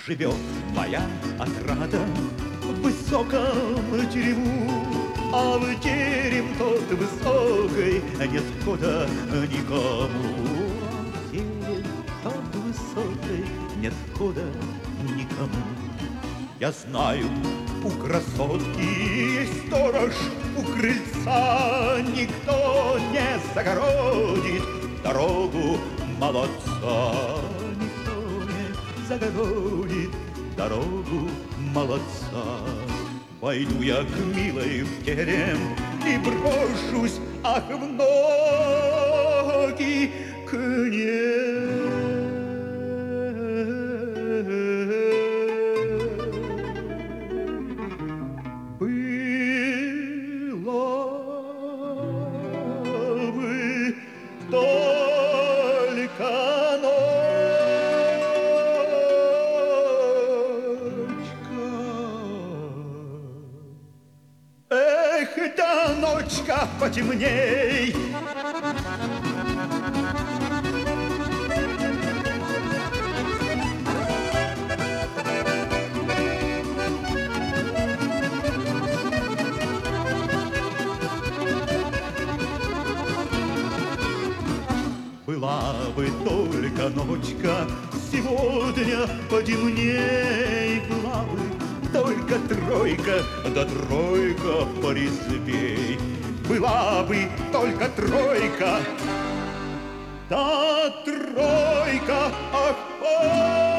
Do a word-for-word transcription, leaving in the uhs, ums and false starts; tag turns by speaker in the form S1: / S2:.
S1: живет моя отрада в высоком терему, а в терем тот высокой нет входа никому. А в терем тот высокой нет входа никому. Я знаю, у красотки есть сторож, у крыльца никто не загородит дорогу молодца. Никто не загородит дорогу молодца. Пойду я к милой в терем и брошусь, ах, в ноги к ней. Только ночка, эх, да ночка потемней. Была бы только ночка сегодня потемней, была бы только тройка, да тройка порезвей. Была бы только тройка, да тройка, ах,